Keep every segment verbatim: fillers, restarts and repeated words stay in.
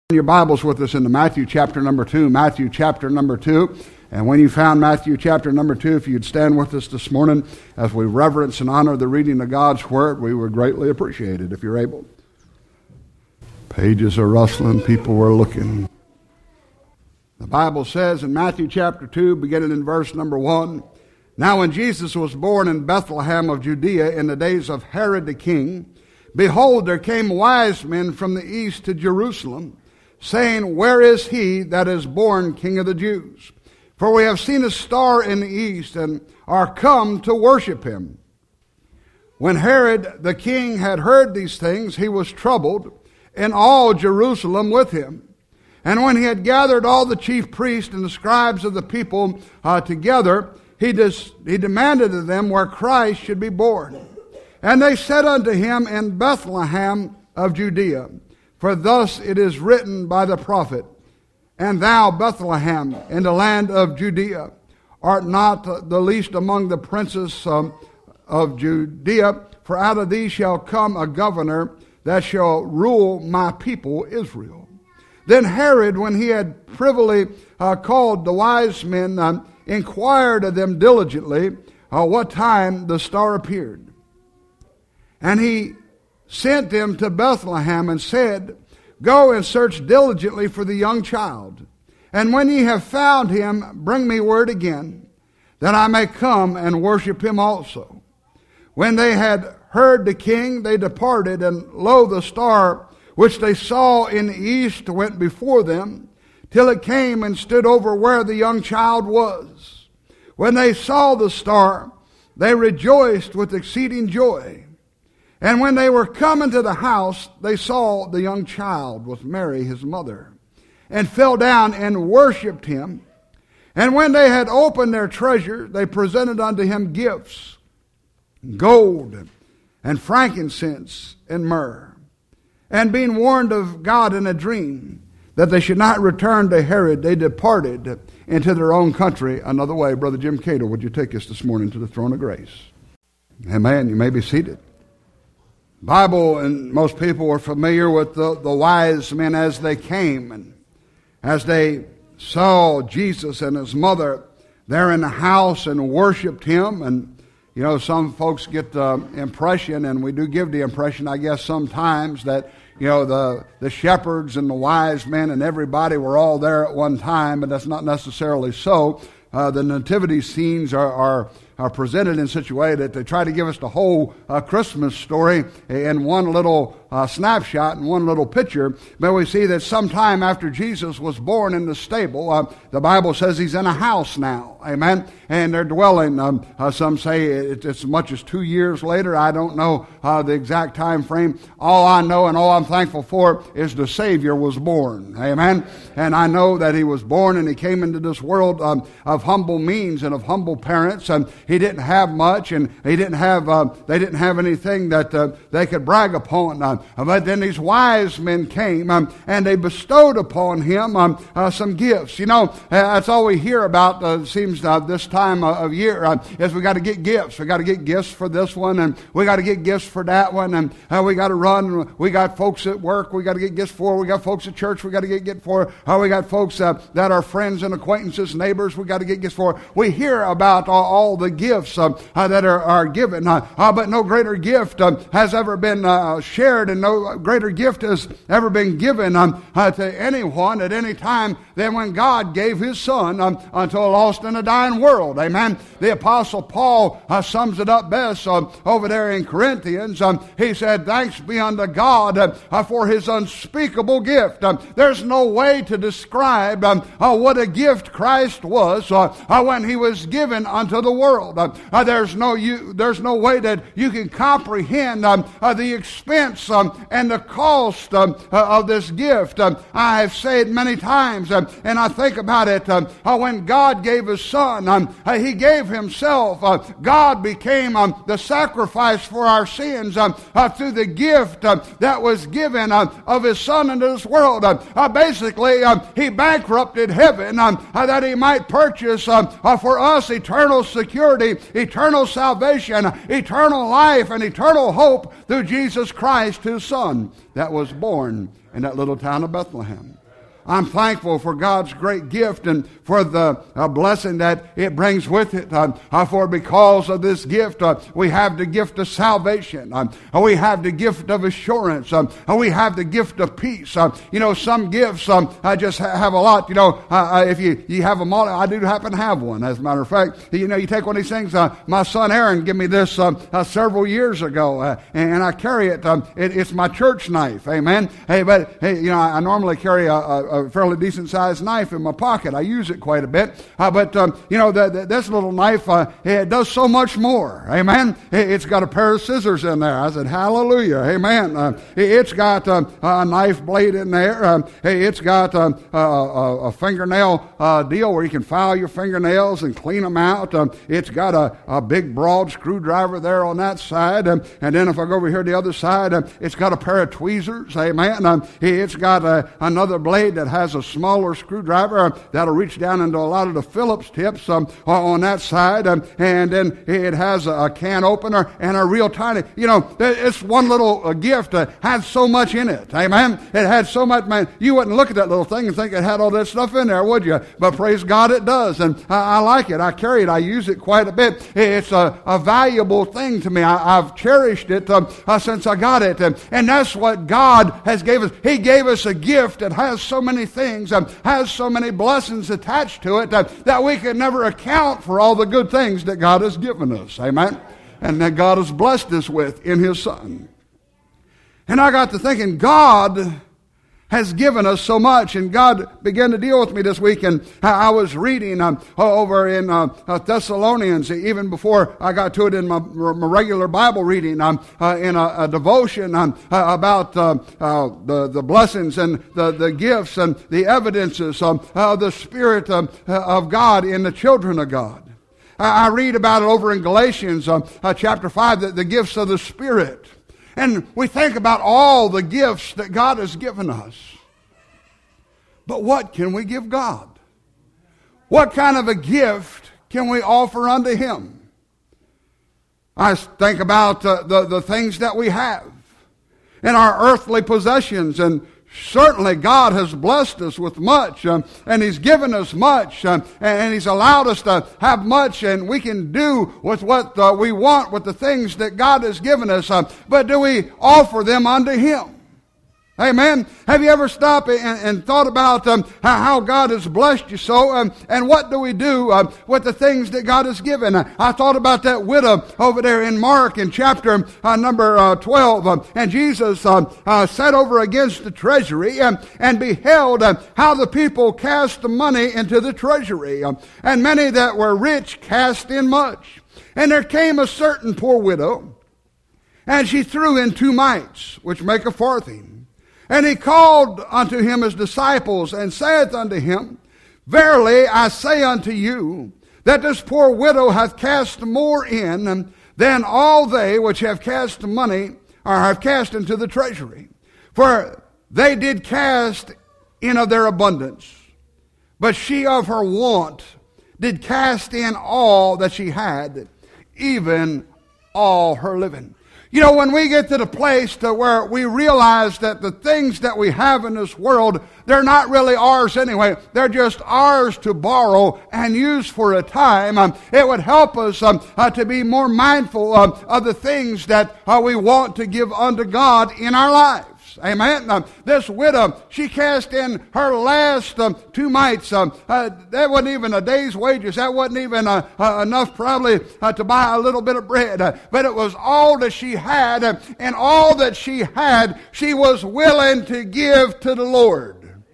Your Bibles with us into Matthew chapter number two, Matthew chapter number two. And when you found Matthew chapter number two, if you'd stand with us this morning as we reverence and honor the reading of God's Word, we would greatly appreciate it if you're able. Pages are rustling, people were looking. The Bible says in Matthew chapter two, beginning in verse number one, Now when Jesus was born in Bethlehem of Judea in the days of Herod the king, behold, there came wise men from the east to Jerusalem, saying, Where is he that is born King of the Jews? For we have seen a star in the east, and are come to worship him. When Herod the king had heard these things, he was troubled, and all Jerusalem with him. And when he had gathered all the chief priests and the scribes of the people uh, together, he, dis- he demanded of them where Christ should be born. And they said unto him, In Bethlehem of Judea. For thus it is written by the prophet, And thou, Bethlehem, in the land of Judea, art not the least among the princes um, of Judea, for out of thee shall come a governor that shall rule my people Israel. Then Herod, when he had privily uh, called the wise men, uh, inquired of them diligently uh, what time the star appeared. And he sent them to Bethlehem and said, Go and search diligently for the young child. And when ye have found him, bring me word again, that I may come and worship him also. When they had heard the king, they departed, and lo, the star which they saw in the east went before them, till it came and stood over where the young child was. When they saw the star, they rejoiced with exceeding joy. And when they were come into the house, they saw the young child with Mary his mother, and fell down and worshipped him. And when they had opened their treasure, they presented unto him gifts, gold, and frankincense, and myrrh. And being warned of God in a dream, that they should not return to Herod, they departed into their own country another way. Brother Jim Cato, would you take us this morning to the throne of grace? Amen. You may be seated. Bible, and most people are familiar with the, the wise men as they came, and as they saw Jesus and his mother there in the house and worshiped him. And you know, some folks get the impression, and we do give the impression, I guess, sometimes that you know the the shepherds and the wise men and everybody were all there at one time, but that's not necessarily so. Uh, the nativity scenes are, are are presented in such a way that they try to give us the whole uh, Christmas story in one little uh, snapshot and one little picture. But we see that sometime after Jesus was born in the stable, uh, the Bible says he's in a house now. Amen. And they're dwelling. Um, uh, some say it's as much as two years later. I don't know uh, the exact time frame. All I know and all I'm thankful for is the Savior was born. Amen. And I know that he was born and he came into this world um, of humble means and of humble parents. And he didn't have much, and he didn't have. Uh, they didn't have anything that uh, they could brag upon. Uh, but then these wise men came, um, and they bestowed upon him um, uh, some gifts. You know, uh, that's all we hear about. Uh, seems uh, this time of year uh, is we got to get gifts. We got to get gifts for this one, and we got to get gifts for that one, and uh, we got to run. We got folks at work. We got to get gifts for. We got folks at church. We got to get gifts for. Uh, we got folks uh, that are friends and acquaintances, neighbors. We got to get gifts for. We hear about all, all the gifts uh, uh, that are, are given, uh, uh, but no greater gift uh, has ever been uh, shared, and no greater gift has ever been given um, uh, to anyone at any time than when God gave his Son um, unto a lost and a dying world. Amen. The Apostle Paul uh, sums it up best uh, over there in Corinthians. Um, he said, Thanks be unto God uh, uh, for his unspeakable gift. Um, there's no way to describe um, uh, what a gift Christ was uh, uh, when he was given unto the world. Uh, uh, there's no you, there's no way that you can comprehend um, uh, the expense um, and the cost um, uh, of this gift. Um, I have said many times, um, and I think about it, um, uh, when God gave his Son, um, uh, he gave himself. Uh, God became um, the sacrifice for our sins um, uh, through the gift uh, that was given uh, of his Son into this world. Uh, uh, basically, um, he bankrupted heaven um, uh, that he might purchase um, uh, for us eternal security security, eternal salvation, eternal life, and eternal hope through Jesus Christ, His Son, that was born in that little town of Bethlehem. I'm thankful for God's great gift and for the uh, blessing that it brings with it. Uh, uh, for because of this gift, uh, we have the gift of salvation. Uh, we have the gift of assurance. Uh, we have the gift of peace. Uh, you know, some gifts um, I just ha- have a lot. You know, uh, uh, if you, you have them all, I do happen to have one, as a matter of fact. You know, you take one of these things. Uh, my son Aaron gave me this uh, uh, several years ago, uh, and, and I carry it. Um, it. It's my church knife. Amen. Hey, but hey, you know, I, I normally carry a, a a fairly decent sized knife in my pocket. I use it quite a bit. Uh, but, um, you know, the, the, this little knife, uh, it does so much more. Amen. It, it's got a pair of scissors in there. I said, hallelujah. Amen. Uh, it, it's got uh, a knife blade in there. Uh, it's got uh, a, a, a fingernail uh, deal where you can file your fingernails and clean them out. Um, it's got a, a big broad screwdriver there on that side. Um, and then if I go over here to the other side, uh, it's got a pair of tweezers. Amen. Um, it's got uh, another blade that has a smaller screwdriver that'll reach down into a lot of the Phillips tips um, on that side, um, and then it has a, a can opener and a real tiny, you know, it's one little uh, gift that had so much in it. Amen. It had so much, man. You wouldn't look at that little thing and think it had all that stuff in there, would you? But praise God, it does, and I, I like it. I carry it. I use it quite a bit. It's a, a valuable thing to me. I, I've cherished it um, uh, since I got it, and, and that's what God has gave us. He gave us a gift that has so many things. Um, has so many blessings attached to it uh, that we can never account for all the good things that God has given us. Amen? And that God has blessed us with in His Son. And I got to thinking, God has given us so much, and God began to deal with me this week, and I was reading um, over in uh, Thessalonians, even before I got to it in my, my regular Bible reading, um, uh, in a, a devotion um, uh, about uh, uh, the, the blessings and the, the gifts and the evidences um, of the Spirit um, of God in the children of God. I read about it over in Galatians uh, uh, chapter five, the, the gifts of the Spirit. And we think about all the gifts that God has given us. But what can we give God? What kind of a gift can we offer unto Him? I think about uh, the, the things that we have and our earthly possessions, and certainly God has blessed us with much, um, and He's given us much, um, and, and He's allowed us to have much, and we can do with what uh, we want with the things that God has given us. Uh, but do we offer them unto Him? Amen. Have you ever stopped and, and thought about um, how God has blessed you so, um, and what do we do uh, with the things that God has given? Uh, I thought about that widow over there in Mark in chapter uh, number uh, twelve, uh, and Jesus uh, uh, sat over against the treasury um, and beheld uh, how the people cast the money into the treasury, um, and many that were rich cast in much. And there came a certain poor widow, and she threw in two mites, which make a farthing. And He called unto Him His disciples, and saith unto him, Verily I say unto you, that this poor widow hath cast more in than all they which have cast money, or have cast into the treasury. For they did cast in of their abundance, but she of her want did cast in all that she had, even all her living. You know, when we get to the place to where we realize that the things that we have in this world, they're not really ours anyway. They're just ours to borrow and use for a time. Um, it would help us um, uh, to be more mindful um, of the things that uh, we want to give unto God in our lives. Amen. Um, this widow, she cast in her last um, two mites. Um, uh, that wasn't even a day's wages. That wasn't even uh, uh, enough probably uh, to buy a little bit of bread. Uh, but it was all that she had. Uh, and all that she had, she was willing to give to the Lord.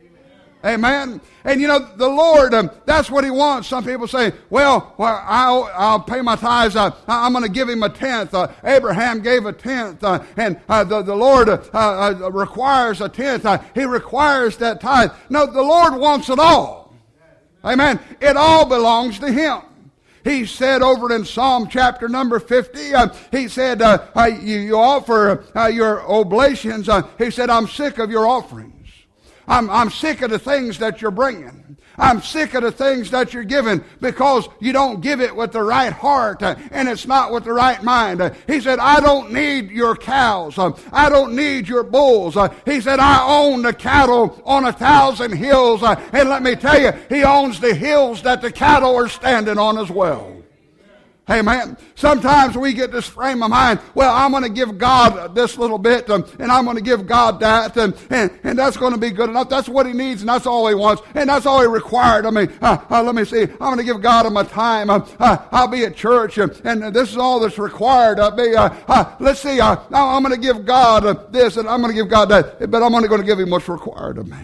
Amen. And you know, the Lord, um, that's what He wants. Some people say, well, well I'll, I'll pay my tithes. Uh, I'm going to give Him a tenth. Uh, Abraham gave a tenth. Uh, and uh, the, the Lord uh, uh, requires a tenth. Uh, he requires that tithe. No, the Lord wants it all. Amen. It all belongs to Him. He said over in Psalm chapter number fifty, uh, He said, uh, uh, you, you offer uh, your oblations. Uh, he said, I'm sick of your offerings. I'm, I'm sick of the things that you're bringing. I'm sick of the things that you're giving because you don't give it with the right heart uh, and it's not with the right mind. Uh, he said, I don't need your cows. Uh, I don't need your bulls. Uh, he said, I own the cattle on a thousand hills. Uh, and let me tell you, he owns the hills that the cattle are standing on as well. Amen. Sometimes we get this frame of mind, well, I'm going to give God this little bit, um, and I'm going to give God that, and, and, and that's going to be good enough. That's what he needs, and that's all he wants, and that's all he required. I mean, uh, uh, let me see, I'm going to give God my time. Uh, uh, I'll be at church, and, and this is all that's required of me. Uh, uh, let's see, uh, I'm going to give God uh, this, and I'm going to give God that, but I'm only going to give him what's required of me.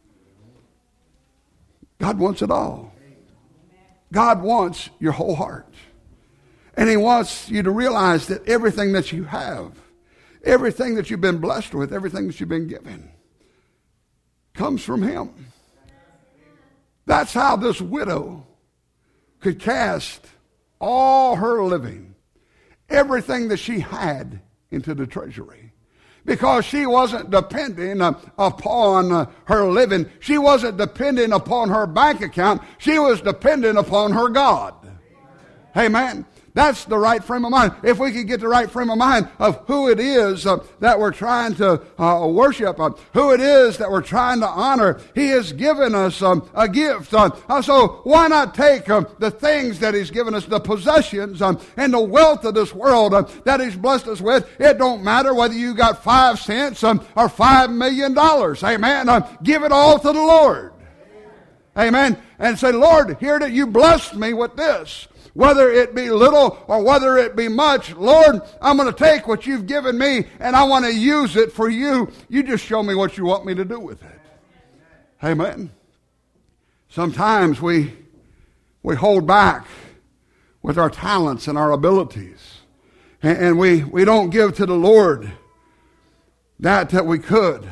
God wants it all. God wants your whole heart. And he wants you to realize that everything that you have, everything that you've been blessed with, everything that you've been given, comes from him. That's how this widow could cast all her living, everything that she had, into the treasury. Because she wasn't depending uh, upon uh, her living. She wasn't depending upon her bank account. She was dependent upon her God. Amen. That's the right frame of mind. If we could get the right frame of mind of who it is uh, that we're trying to uh, worship, uh, who it is that we're trying to honor, he has given us um, a gift. Uh, so why not take uh, the things that he's given us, the possessions um, and the wealth of this world uh, that he's blessed us with? It don't matter whether you got five cents um, or five million dollars. Amen. Uh, give it all to the Lord. Amen. And say, Lord, here that you blessed me with this. Whether it be little or whether it be much, Lord, I'm going to take what you've given me and I want to use it for you. You just show me what you want me to do with it. Amen. Sometimes we we hold back with our talents and our abilities. And, and we, we don't give to the Lord that that we could.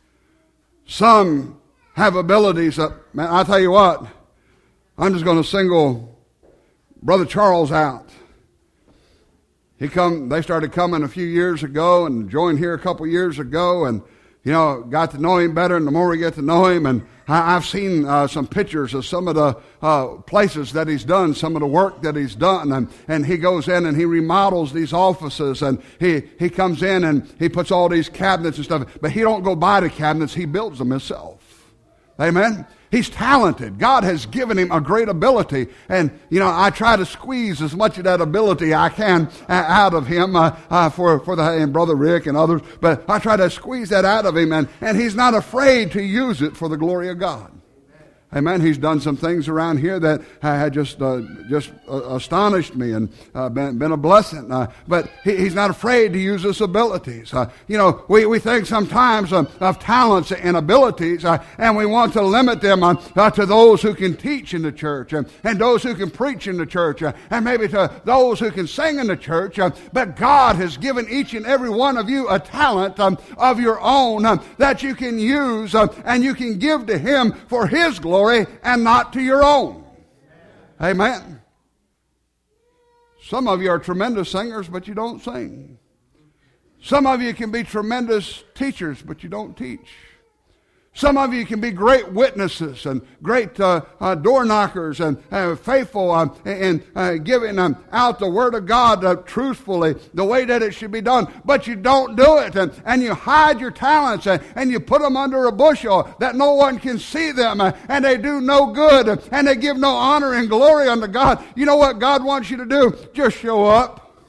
Some have abilities that, man, I'll tell you what, I'm just going to single Brother Charles out. He come. They started coming a few years ago and joined here a couple years ago, and you know got to know him better. And the more we get to know him, and I, I've seen uh, some pictures of some of the uh, places that he's done, some of the work that he's done, and and he goes in and he remodels these offices, and he he comes in and he puts all these cabinets and stuff. But he don't go buy the cabinets; he builds them himself. Amen. He's talented. God has given him a great ability. And, you know, I try to squeeze as much of that ability I can uh, out of him uh, uh, for, for the, and Brother Rick and others. But I try to squeeze that out of him. And, and he's not afraid to use it for the glory of God. Amen. He's done some things around here that had just uh, just uh, astonished me and uh, been, been a blessing. Uh, but he, he's not afraid to use his abilities. Uh, you know, we, we think sometimes of, of talents and abilities, uh, and we want to limit them uh, uh, to those who can teach in the church uh, and those who can preach in the church uh, and maybe to those who can sing in the church. Uh, but God has given each and every one of you a talent um, of your own uh, that you can use uh, and you can give to him for his glory and not to your own. Amen. Some of you are tremendous singers, but you don't sing. Some of you can be tremendous teachers, but you don't teach. Some of you can be great witnesses and great uh, uh, door knockers and uh, faithful uh, in uh, giving um, out the Word of God uh, truthfully, the way that it should be done. But you don't do it, and, and you hide your talents, and, and you put them under a bushel that no one can see them, uh, and they do no good, and they give no honor and glory unto God. You know what God wants you to do? Just show up.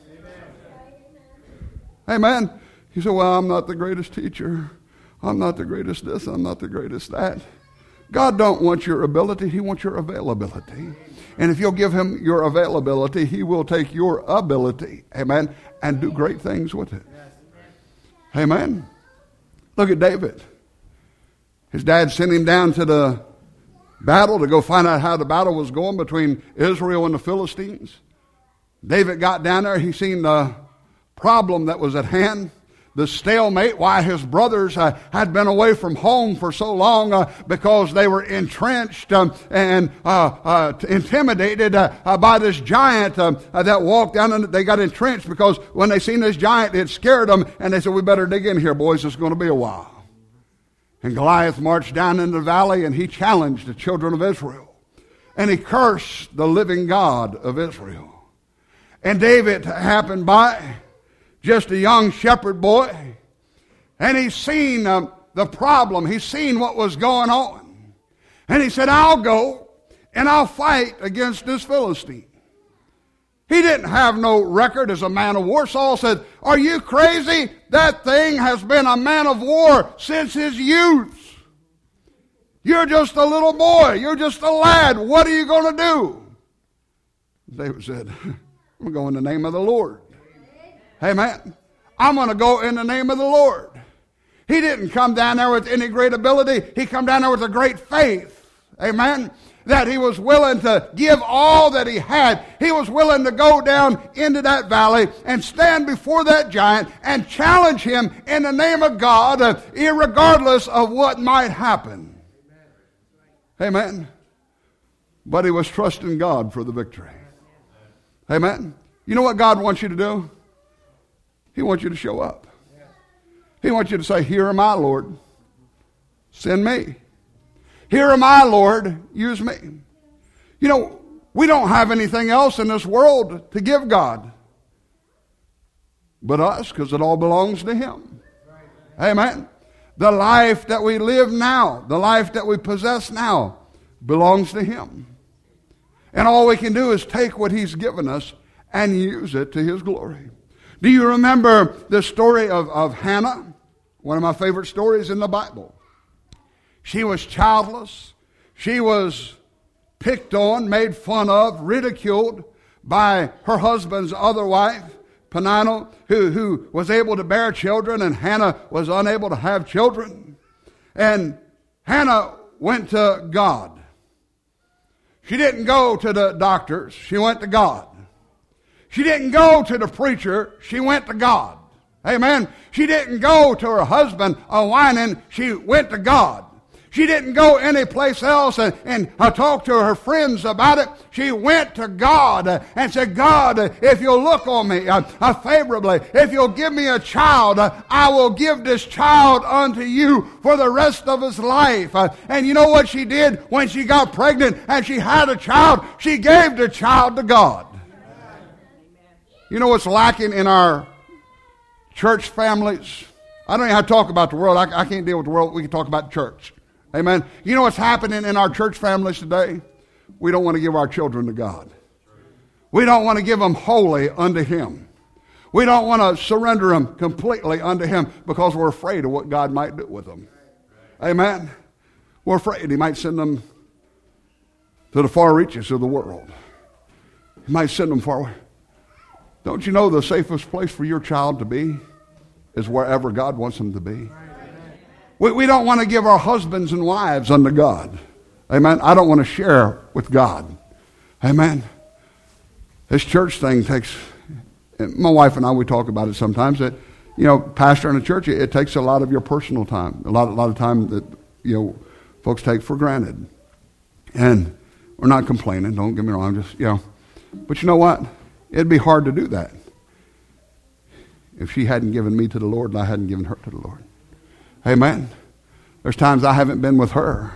Amen. Amen. You say, well, I'm not the greatest teacher. I'm not the greatest this, I'm not the greatest that. God don't want your ability, he wants your availability. And if you'll give him your availability, he will take your ability, amen, and do great things with it. Amen. Look at David. His dad sent him down to the battle to go find out how the battle was going between Israel and the Philistines. David got down there, he seen the problem that was at hand. The stalemate, why his brothers uh, had been away from home for so long uh, because they were entrenched um, and uh, uh, intimidated uh, uh, by this giant um, uh, that walked down, and they got entrenched because when they seen this giant, it scared them, and they said, we better dig in here, boys, it's going to be a while. And Goliath marched down into the valley, and he challenged the children of Israel. And he cursed the living God of Israel. And David happened by, just a young shepherd boy, and he's seen um, the problem. He's seen what was going on. And he said, I'll go and I'll fight against this Philistine. He didn't have no record as a man of war. Saul said, are you crazy? That thing has been a man of war since his youth. You're just a little boy. You're just a lad. What are you going to do? David said, I'm going to go in the name of the Lord. Amen. I'm going to go in the name of the Lord. He didn't come down there with any great ability. He come down there with a great faith. Amen. That he was willing to give all that he had. He was willing to go down into that valley and stand before that giant and challenge him in the name of God, uh, irregardless of what might happen. Amen. But he was trusting God for the victory. Amen. You know what God wants you to do? He wants you to show up. He wants you to say, here am I, Lord. Send me. Here am I, Lord. Use me. You know, we don't have anything else in this world to give God but us, because it all belongs to Him. Amen. The life that we live now, the life that we possess now, belongs to Him. And all we can do is take what He's given us and use it to His glory. Do you remember the story of, of Hannah? One of my favorite stories in the Bible. She was childless. She was picked on, made fun of, ridiculed by her husband's other wife, Peninnah, who, who was able to bear children, and Hannah was unable to have children. And Hannah went to God. She didn't go to the doctors. She went to God. She didn't go to the preacher. She went to God. Amen. She didn't go to her husband a whining. She went to God. She didn't go any place else and, and uh, talk to her friends about it. She went to God uh, and said, God, uh, if you'll look on me uh, uh, favorably, if you'll give me a child, uh, I will give this child unto you for the rest of his life. Uh, and you know what she did when she got pregnant and she had a child? She gave the child to God. You know what's lacking in our church families? I don't know how to talk about the world. I, I can't deal with the world. We can talk about church. Amen. You know what's happening in our church families today? We don't want to give our children to God. We don't want to give them wholly unto Him. We don't want to surrender them completely unto Him because we're afraid of what God might do with them. Amen. We're afraid He might send them to the far reaches of the world. He might send them far away. Don't you know the safest place for your child to be is wherever God wants them to be? We, we don't want to give our husbands and wives unto God. Amen. I don't want to share with God. Amen. This church thing takes, my wife and I, we talk about it sometimes, that, you know, pastor in a church, it, it takes a lot of your personal time, a lot, a lot of time that, you know, folks take for granted. And we're not complaining, don't get me wrong, I'm just, you know, but you know what? It'd be hard to do that if she hadn't given me to the Lord and I hadn't given her to the Lord. Amen. There's times I haven't been with her,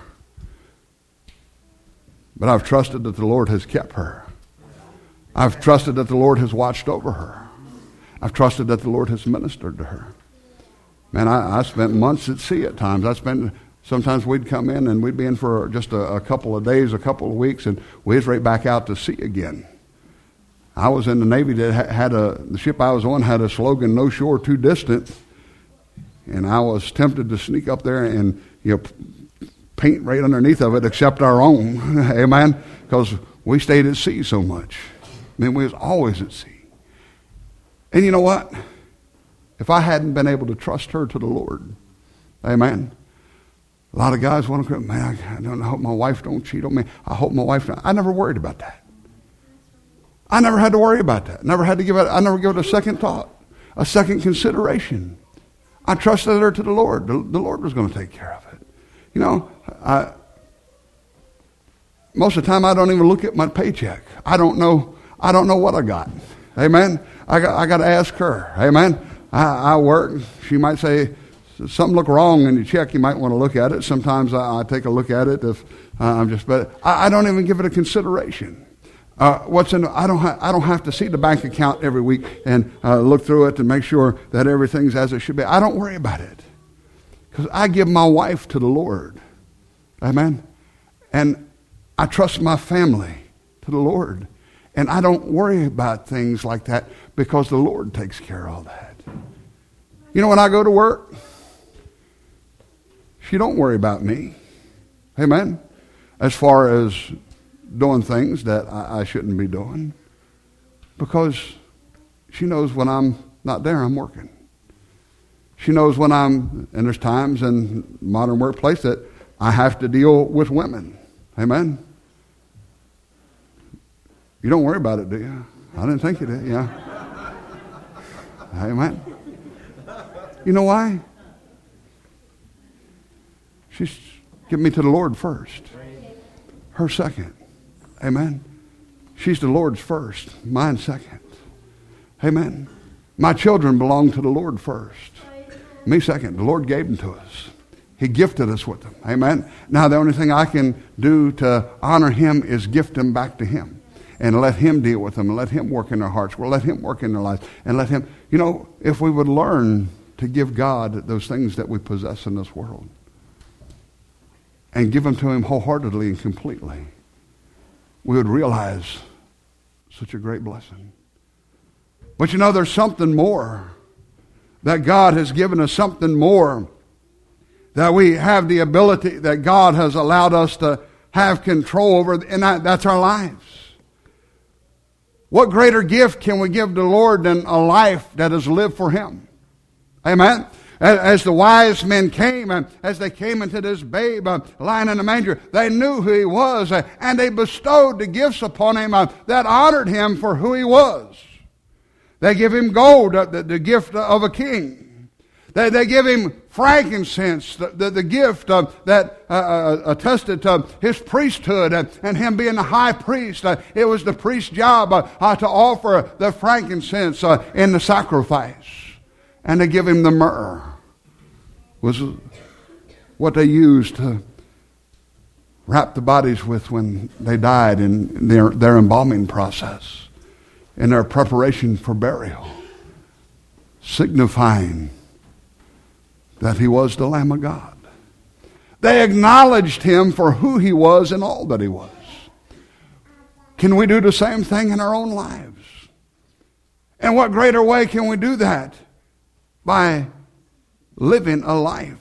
but I've trusted that the Lord has kept her. I've trusted that the Lord has watched over her. I've trusted that the Lord has ministered to her. Man, I, I spent months at sea at times. I spent, sometimes we'd come in and we'd be in for just a, a couple of days, a couple of weeks, and we'd right back out to sea again. I was in the Navy that had a, the ship I was on had a slogan, no shore too distant. And I was tempted to sneak up there and, you know, paint right underneath of it except our own. Amen. Because we stayed at sea so much. I mean, we was always at sea. And you know what? If I hadn't been able to trust her to the Lord, amen. A lot of guys want to, man, I don't I hope my wife don't cheat on me. I hope my wife don't. I never worried about that. I never had to worry about that. Never had to give it, I never gave it a second thought, a second consideration. I trusted her to the Lord. The, the Lord was going to take care of it. You know, I, most of the time I don't even look at my paycheck. I don't know. I don't know what I got. Amen. I got. I got to ask her. Amen. I, I work. She might say So something look wrong and you check, you might want to look at it. Sometimes I, I take a look at it if uh, I'm just, but I, I don't even give it a consideration. Uh, what's in? I don't. Ha- I don't have to see the bank account every week and uh, look through it to make sure that everything's as it should be. I don't worry about it because I give my wife to the Lord, amen. And I trust my family to the Lord, and I don't worry about things like that because the Lord takes care of all that. You know, when I go to work, she don't worry about me, amen. As far as doing things that I, I shouldn't be doing, because she knows when I'm not there, I'm working. She knows when I'm, and there's times in modern workplace that I have to deal with women. Amen? You don't worry about it, do you? I didn't think you did, yeah. Amen? You know why? She's giving me to the Lord first. Her second. Amen. She's the Lord's first, mine second. Amen. My children belong to the Lord first. Me second. The Lord gave them to us. He gifted us with them. Amen. Now the only thing I can do to honor Him is gift them back to Him. And let Him deal with them and let Him work in their hearts. Well, let Him work in their lives. And let Him, you know, if we would learn to give God those things that we possess in this world and give them to Him wholeheartedly and completely, we would realize such a great blessing. But you know, there's something more. That God has given us something more. That we have the ability, that God has allowed us to have control over, and that, that's our lives. What greater gift can we give the Lord than a life that is lived for Him? Amen? As the wise men came, and as they came into this babe uh, lying in the manger, they knew who He was, uh, and they bestowed the gifts upon Him uh, that honored Him for who He was. They give Him gold, uh, the, the gift of a king. They, they give Him frankincense, the, the, the gift uh, that uh, uh, attested to His priesthood, uh, and Him being the high priest. Uh, it was the priest's job uh, uh, to offer the frankincense uh, in the sacrifice. And they give Him the myrrh. Was what they used to wrap the bodies with when they died in their, their embalming process, in their preparation for burial, signifying that He was the Lamb of God. They acknowledged Him for who He was and all that He was. Can we do the same thing in our own lives? And what greater way can we do that? By living a life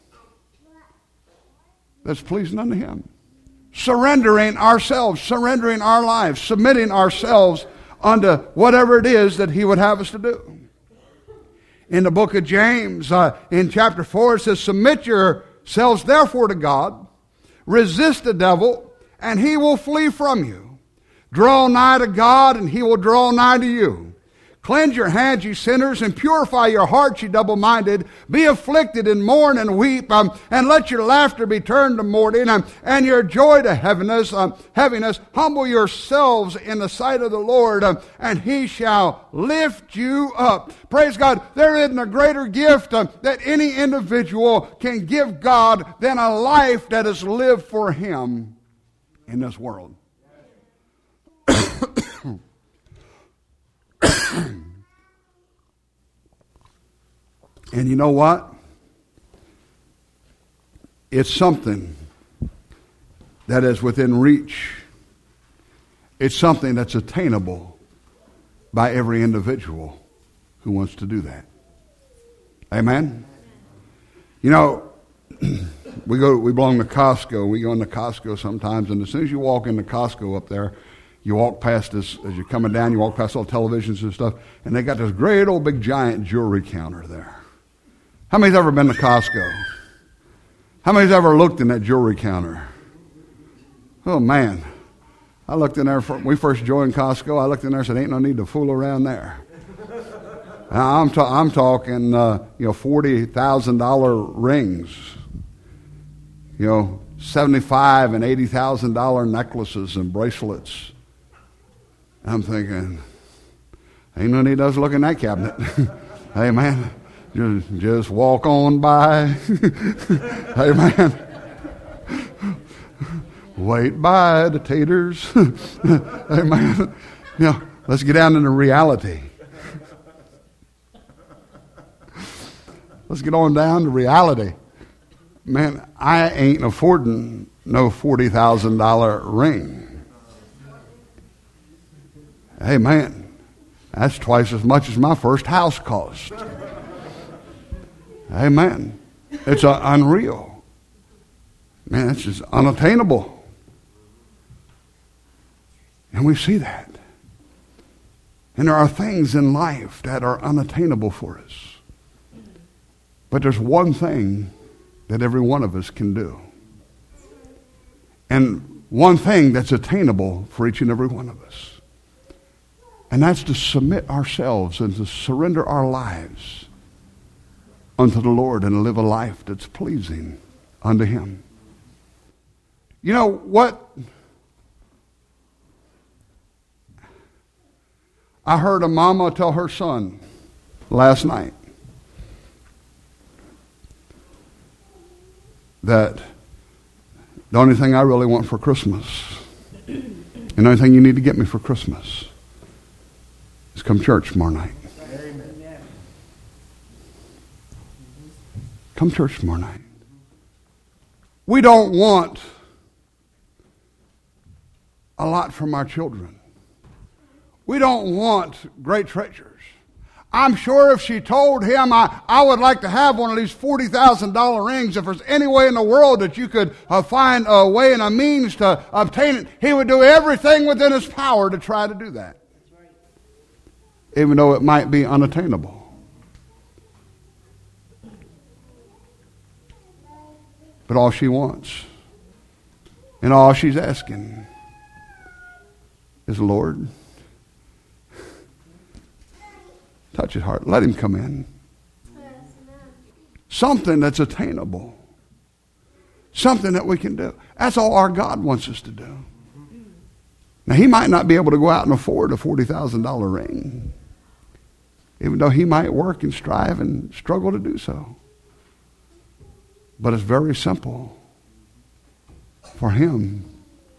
that's pleasing unto Him. Surrendering ourselves, surrendering our lives, submitting ourselves unto whatever it is that He would have us to do. In the book of James, uh, in chapter four, it says, "Submit yourselves therefore to God, resist the devil, and he will flee from you. Draw nigh to God, and He will draw nigh to you. Cleanse your hands, ye sinners, and purify your hearts, ye double-minded. Be afflicted and mourn and weep, um, and let your laughter be turned to mourning, um, and your joy to heaviness. Um, heaviness. Humble yourselves in the sight of the Lord, um, and He shall lift you up." Praise God. There isn't a greater gift um, that any individual can give God than a life that is lived for Him in this world. And you know what? It's something that is within reach. It's something that's attainable by every individual who wants to do that. Amen? You know, we go. We belong to Costco. We go into Costco sometimes, and as soon as you walk into Costco up there, you walk past this, as you're coming down, you walk past all the televisions and stuff, and they got this great old big giant jewelry counter there. How many's ever been to Costco? How many's ever looked in that jewelry counter? Oh, man. I looked in there, for, when we first joined Costco, I looked in there and said, ain't no need to fool around there. Now, I'm, ta- I'm talking, uh, you know, forty thousand dollars rings. You know, seventy-five thousand dollars and eighty thousand dollars necklaces and bracelets. I'm thinking, ain't no need to us look in that cabinet. Amen. Just, just walk on by. Amen. Wait by the taters. Amen. You know, let's get down into reality. Let's get on down to reality. Man, I ain't affording no forty thousand dollars ring. Hey, man, that's twice as much as my first house cost. Hey, man, it's uh, unreal. Man, it's just unattainable. And we see that. And there are things in life that are unattainable for us. But there's one thing that every one of us can do. And one thing that's attainable for each and every one of us. And that's to submit ourselves and to surrender our lives unto the Lord and live a life that's pleasing unto Him. You know what? I heard a mama tell her son last night that the only thing I really want for Christmas, and the only thing you need to get me for Christmas, is come church tomorrow night. Amen. Come church tomorrow night. We don't want a lot from our children. We don't want great treasures. I'm sure if she told him, I, I would like to have one of these forty thousand dollars rings, if there's any way in the world that you could uh, find a way and a means to obtain it, he would do everything within his power to try to do that. Right. Even though it might be unattainable. But all she wants and all she's asking is, Lord, touch his heart. Let him come in. Something that's attainable. Something that we can do. That's all our God wants us to do. Now, he might not be able to go out and afford a forty thousand dollars ring, even though he might work and strive and struggle to do so. But it's very simple for him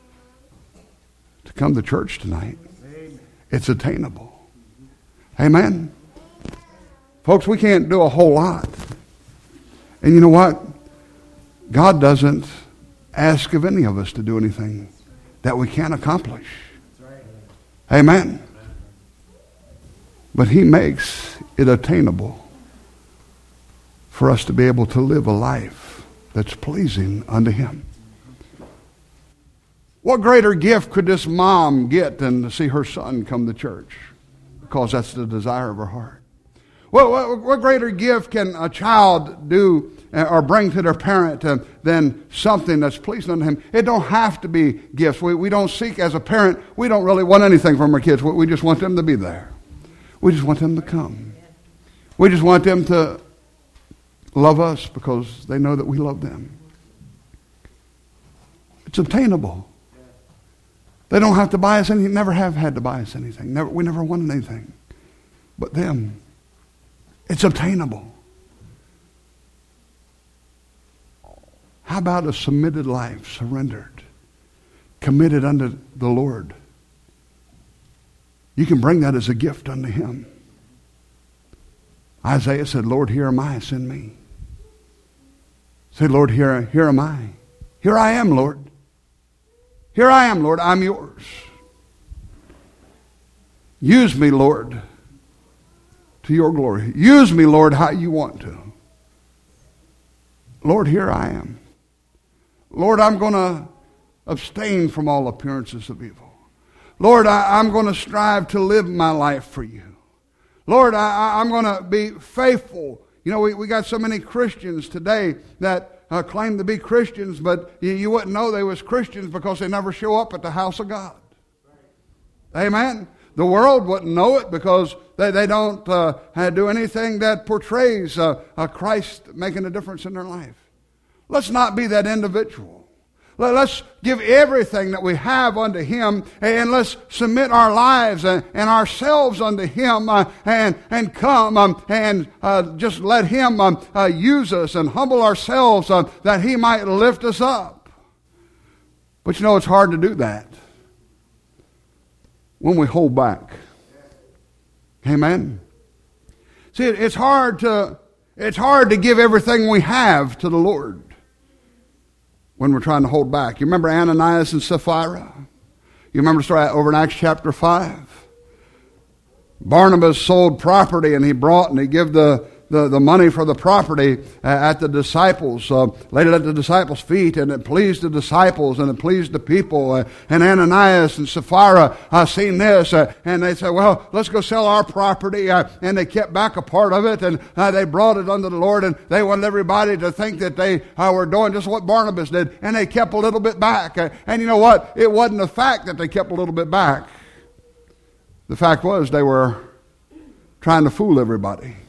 to come to church tonight. It's attainable. Amen. Folks, we can't do a whole lot. And you know what? God doesn't ask of any of us to do anything that we can't accomplish. Amen. But he makes it attainable for us to be able to live a life that's pleasing unto him. What greater gift could this mom get than to see her son come to church? Because that's the desire of her heart. What, what, what greater gift can a child do or bring to their parent uh, than something that's pleasing unto him? It don't have to be gifts. We, we don't seek, as a parent, we don't really want anything from our kids. We, we just want them to be there. We just want them to come. We just want them to love us because they know that we love them. It's obtainable. They don't have to buy us anything, never have had to buy us anything. Never, we never wanted anything but them. It's obtainable. How about a submitted life, surrendered, committed unto the Lord? You can bring that as a gift unto him. Isaiah said, Lord, here am I, send me. Say, Lord, here, here am I. Here I am, Lord. Here I am, Lord, I'm yours. Use me, Lord, to your glory. Use me, Lord, how you want to. Lord, here I am. Lord, I'm going to abstain from all appearances of evil. Lord, I, I'm going to strive to live my life for you. Lord, I, I'm going to be faithful. You know, we, we got so many Christians today that Uh, claim to be Christians, but you, you wouldn't know they was Christians because they never show up at the house of God. Right. Amen. The world wouldn't know it because they, they don't uh, do anything that portrays uh, uh, Christ making a difference in their life. Let's not be that individual. let's give everything that we have unto Him, and let's submit our lives and, and ourselves unto Him, uh, and and come um, and uh, just let Him um, uh, use us and humble ourselves uh, that He might lift us up. But you know, it's hard to do that when we hold back. Amen. See, it's hard to it's hard to give everything we have to the Lord when we're trying to hold back. You remember Ananias and Sapphira? You remember the story over in Acts chapter five? Barnabas sold property, and he brought and he gave the, the, the money for the property at the disciples, uh, laid it at the disciples' feet, and it pleased the disciples and it pleased the people. Uh, and Ananias and Sapphira uh, seen this, uh, and they said, well, let's go sell our property. Uh, and they kept back a part of it, and uh, they brought it unto the Lord, and they wanted everybody to think that they uh, were doing just what Barnabas did, and they kept a little bit back. Uh, and you know what? It wasn't the fact that they kept a little bit back. The fact was they were trying to fool everybody.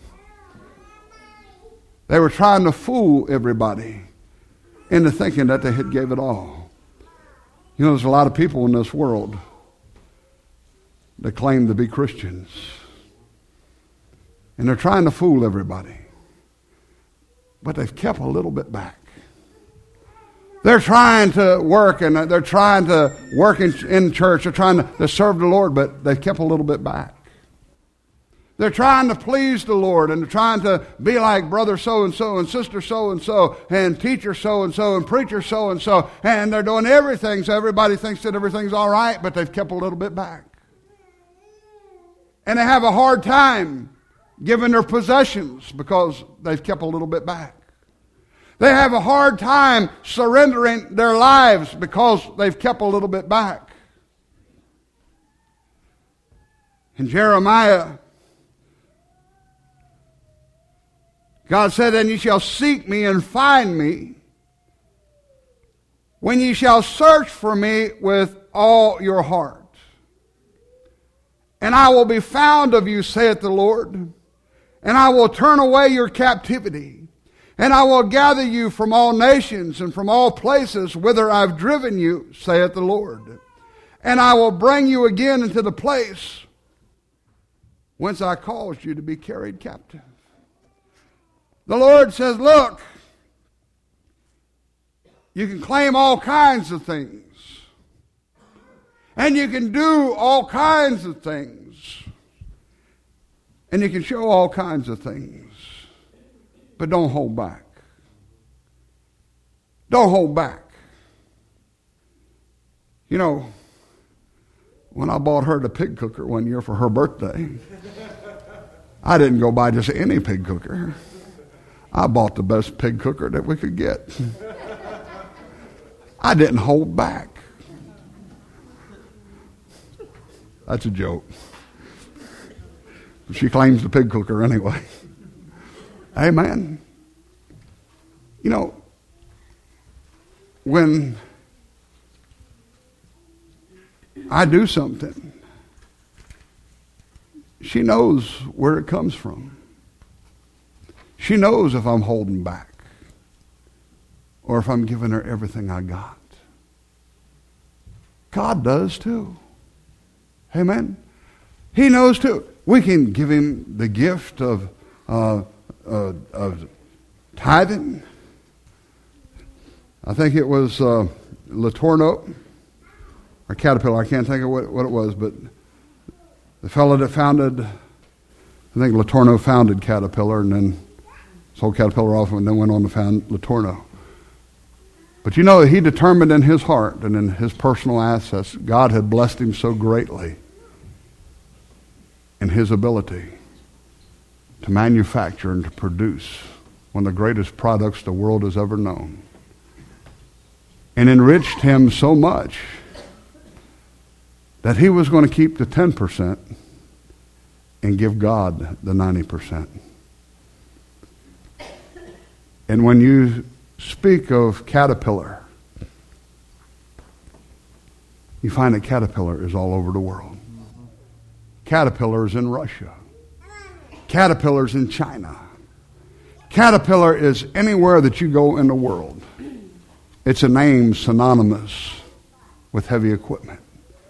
They were trying to fool everybody into thinking that they had gave it all. You know, there's a lot of people in this world that claim to be Christians. And they're trying to fool everybody. But they've kept a little bit back. They're trying to work, and they're trying to work in, in church. They're trying to, to serve the Lord, but they've kept a little bit back. They're trying to please the Lord, and they're trying to be like brother so-and-so and sister so-and-so and teacher so-and-so and preacher so-and-so, and they're doing everything so everybody thinks that everything's all right, but they've kept a little bit back. And they have a hard time giving their possessions because they've kept a little bit back. They have a hard time surrendering their lives because they've kept a little bit back. In Jeremiah, God said, and ye shall seek me and find me when ye shall search for me with all your heart. And I will be found of you, saith the Lord, and I will turn away your captivity, and I will gather you from all nations and from all places whither I've driven you, saith the Lord. And I will bring you again into the place whence I caused you to be carried captive. The Lord says, look, you can claim all kinds of things. And you can do all kinds of things. And you can show all kinds of things. But don't hold back. Don't hold back. You know, when I bought her the pig cooker one year for her birthday, I didn't go buy just any pig cooker. I bought the best pig cooker that we could get. I didn't hold back. That's a joke. She claims the pig cooker anyway. Amen. You know, when I do something, she knows where it comes from. She knows if I'm holding back or if I'm giving her everything I got. God does too. Amen. He knows too. We can give him the gift of uh, uh, of tithing. I think it was uh, Latorno or Caterpillar. I can't think of what, what it was, but the fellow that founded, I think Latorno founded Caterpillar, and then sold Caterpillar off and then went on to found Latorno. But you know, he determined in his heart and in his personal assets, God had blessed him so greatly in his ability to manufacture and to produce one of the greatest products the world has ever known. And enriched him so much that he was going to keep the ten percent and give God the ninety percent. And when you speak of Caterpillar, you find that Caterpillar is all over the world. Caterpillar is in Russia. Caterpillar is in China. Caterpillar is anywhere that you go in the world. It's a name synonymous with heavy equipment.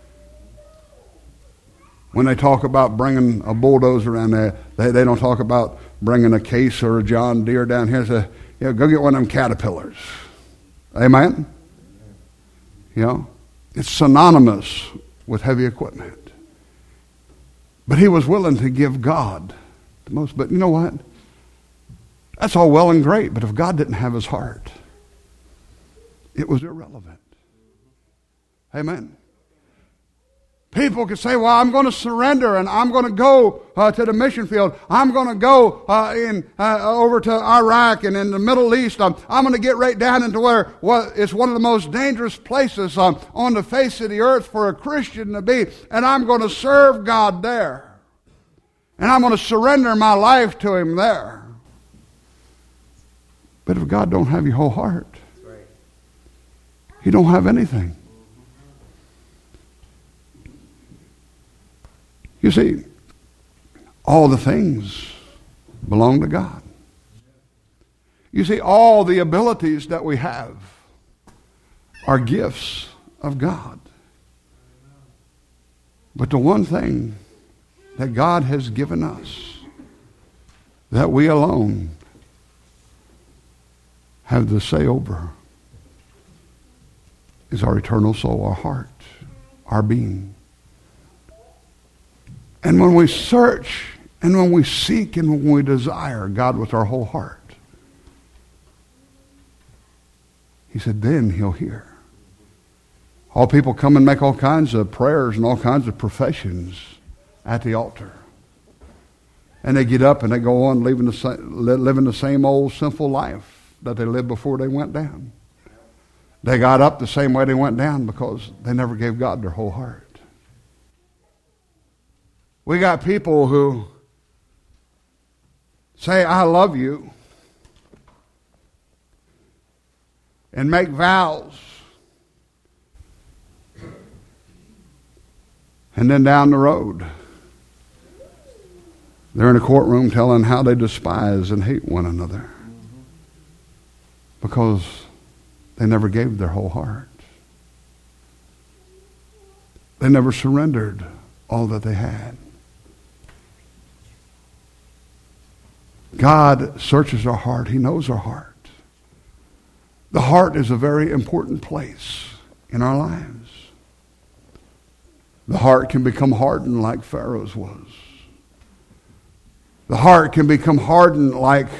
When they talk about bringing a bulldozer around there, they, they don't talk about bringing a Case or a John Deere down here and say, yeah, go get one of them Caterpillars. Amen? You know, it's synonymous with heavy equipment. But he was willing to give God the most. But you know what? That's all well and great, but if God didn't have his heart, it was irrelevant. Amen. People could say, well, I'm going to surrender and I'm going to go uh, to the mission field. I'm going to go uh, in uh, over to Iraq and in the Middle East. Um, I'm going to get right down into where well, it's one of the most dangerous places um, on the face of the earth for a Christian to be. And I'm going to serve God there. And I'm going to surrender my life to him there. But if God don't have your whole heart, he don't have anything. You see, all the things belong to God. You see, all the abilities that we have are gifts of God. But the one thing that God has given us, that we alone have the say over, is our eternal soul, our heart, our being. And when we search, and when we seek, and when we desire God with our whole heart, he said, then he'll hear. All people come and make all kinds of prayers and all kinds of professions at the altar. And they get up and they go on living the, living the same old sinful life that they lived before they went down. They got up the same way they went down because they never gave God their whole heart. We got people who say, I love you, and make vows. And then down the road, they're in a courtroom telling how they despise and hate one another because they never gave their whole heart. They never surrendered all that they had. God searches our heart. He knows our heart. The heart is a very important place in our lives. The heart can become hardened like Pharaoh's was. The heart can become hardened like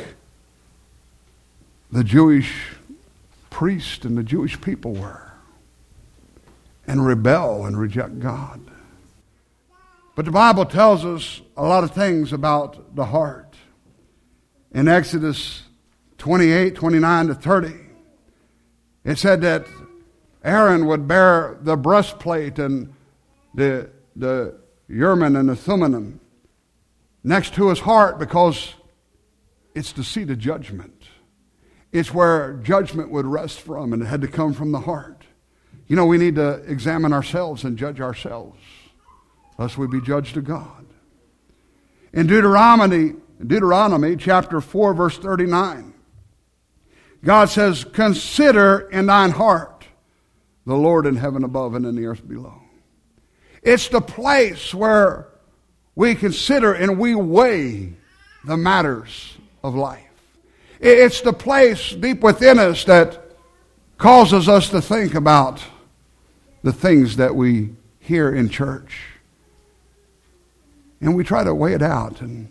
the Jewish priest and the Jewish people were, and rebel and reject God. But the Bible tells us a lot of things about the heart. In Exodus twenty-eight, twenty-nine to thirty, it said that Aaron would bear the breastplate and the, the Urim and the Thummim next to his heart because it's the seat of judgment. It's where judgment would rest from, and it had to come from the heart. You know, we need to examine ourselves and judge ourselves, lest we be judged of God. In Deuteronomy, Deuteronomy chapter four, verse thirty-nine, God says, consider in thine heart the Lord in heaven above and in the earth below. It's the place where we consider and we weigh the matters of life. It's the place deep within us that causes us to think about the things that we hear in church. And we try to weigh it out. And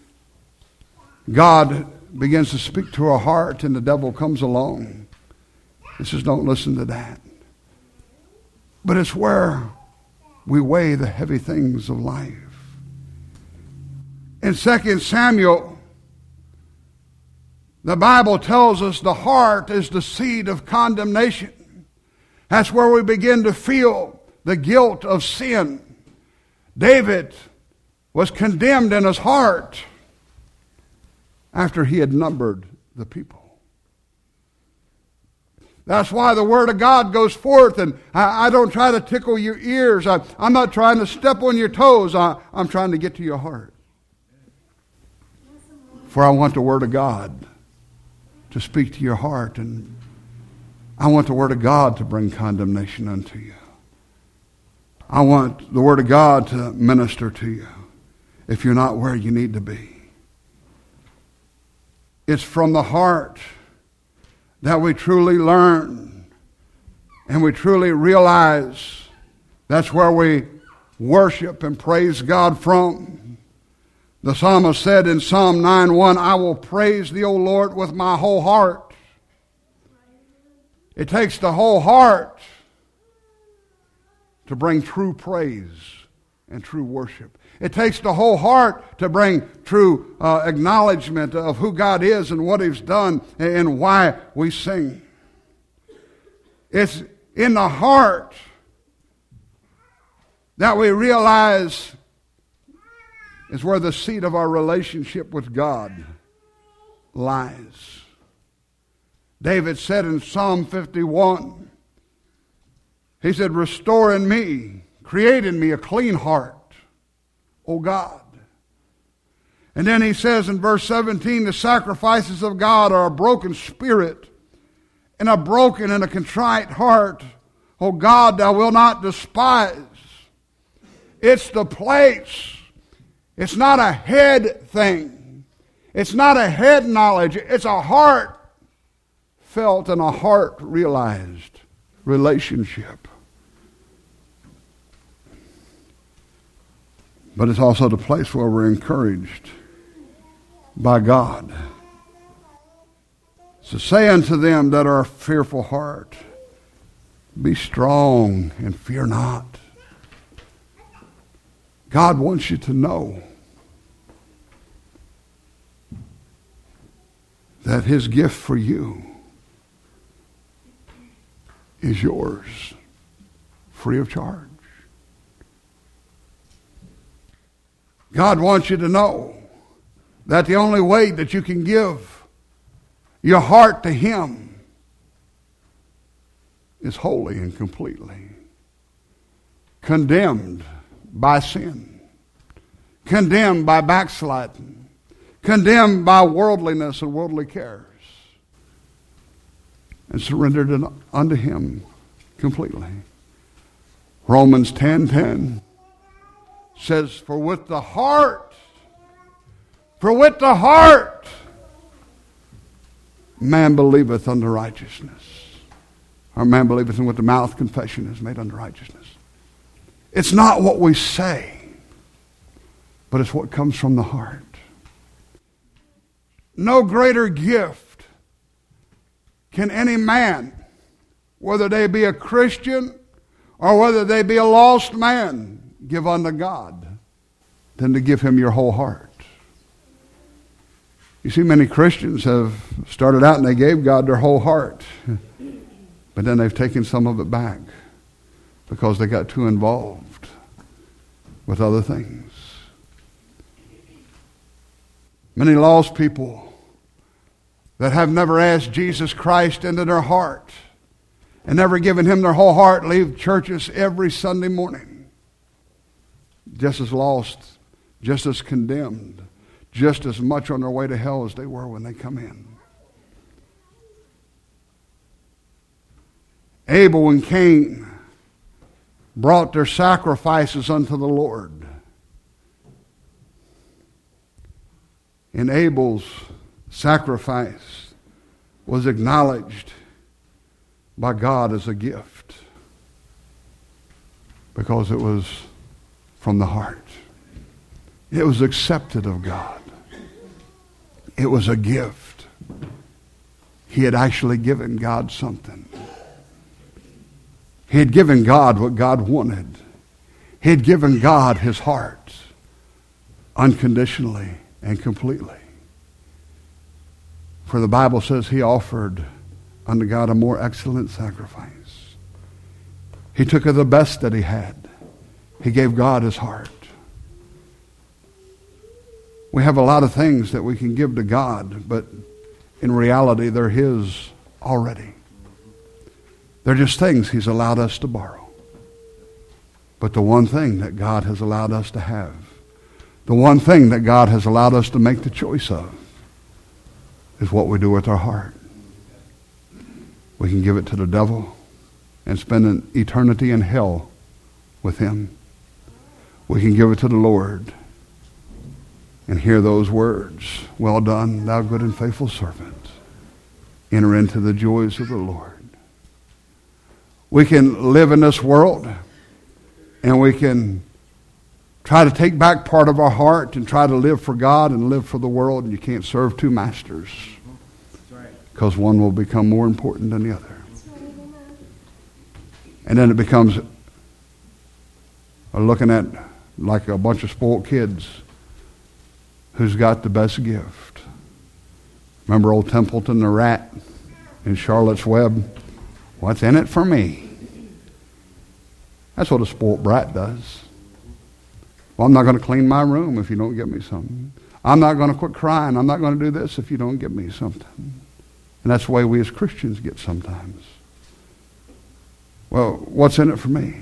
God begins to speak to our heart, and the devil comes along and says, don't listen to that. But it's where we weigh the heavy things of life. In Second Samuel, the Bible tells us the heart is the seat of condemnation. That's where we begin to feel the guilt of sin. David was condemned in his heart after he had numbered the people. That's why the Word of God goes forth, and I, I don't try to tickle your ears. I, I'm not trying to step on your toes. I, I'm trying to get to your heart. For I want the Word of God to speak to your heart. And I want the Word of God to bring condemnation unto you. I want the Word of God to minister to you if you're not where you need to be. It's from the heart that we truly learn and we truly realize that's where we worship and praise God from. The psalmist said in Psalm nine one, I will praise thee, O Lord, with my whole heart. It takes the whole heart to bring true praise and true worship. It takes the whole heart to bring true uh, acknowledgement of who God is and what He's done and why we sing. It's in the heart that we realize is where the seat of our relationship with God lies. David said in Psalm fifty-one, he said, restore in me, create in me a clean heart, O God. And then he says in verse seventeen, the sacrifices of God are a broken spirit and a broken and a contrite heart. O God, thou wilt not despise. It's the place. It's not a head thing. It's not a head knowledge. It's a heart felt and a heart realized relationship. But it's also the place where we're encouraged by God. So say unto them that are fearful heart, be strong and fear not. God wants you to know that His gift for you is yours, free of charge. God wants you to know that the only way that you can give your heart to Him is wholly and completely. Condemned by sin. Condemned by backsliding. Condemned by worldliness and worldly cares. And surrendered it unto Him completely. Romans ten ten says, for with the heart, for with the heart, man believeth unto righteousness. Or man believeth, and with the mouth confession is made unto righteousness. It's not what we say, but it's what comes from the heart. No greater gift can any man, whether they be a Christian or whether they be a lost man, give unto God than to give Him your whole heart. You see, many Christians have started out and they gave God their whole heart, but then they've taken some of it back because they got too involved with other things. Many lost people that have never asked Jesus Christ into their heart and never given Him their whole heart leave churches every Sunday morning just as lost, just as condemned, just as much on their way to hell as they were when they come in. Abel and Cain brought their sacrifices unto the Lord. And Abel's sacrifice was acknowledged by God as a gift because it was from the heart. It was accepted of God. It was a gift. He had actually given God something. He had given God what God wanted. He had given God His heart unconditionally and completely. For the Bible says He offered unto God a more excellent sacrifice. He took of the best that He had. He gave God His heart. We have a lot of things that we can give to God, but in reality they're His already. They're just things He's allowed us to borrow. But the one thing that God has allowed us to have, the one thing that God has allowed us to make the choice of, is what we do with our heart. We can give it to the devil and spend an eternity in hell with him. We can give it to the Lord and hear those words, well done, thou good and faithful servant. Enter into the joys of the Lord. We can live in this world and we can try to take back part of our heart and try to live for God and live for the world, and you can't serve two masters because one will become more important than the other. And then it becomes looking at like a bunch of spoiled kids who's got the best gift. Remember old Templeton the rat in Charlotte's Web? What's in it for me? That's what a spoiled brat does. Well, I'm not going to clean my room if you don't give me something. I'm not going to quit crying. I'm not going to do this if you don't give me something. And that's the way we as Christians get sometimes. Well, what's in it for me?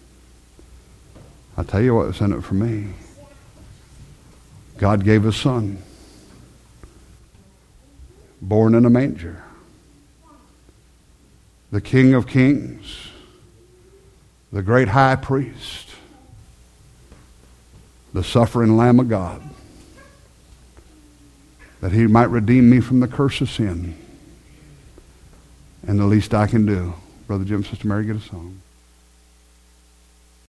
I'll tell you what's in it for me. God gave His Son, born in a manger, the King of Kings, the great high priest, the suffering Lamb of God, that He might redeem me from the curse of sin. And the least I can do. Brother Jim, Sister Mary, get a song.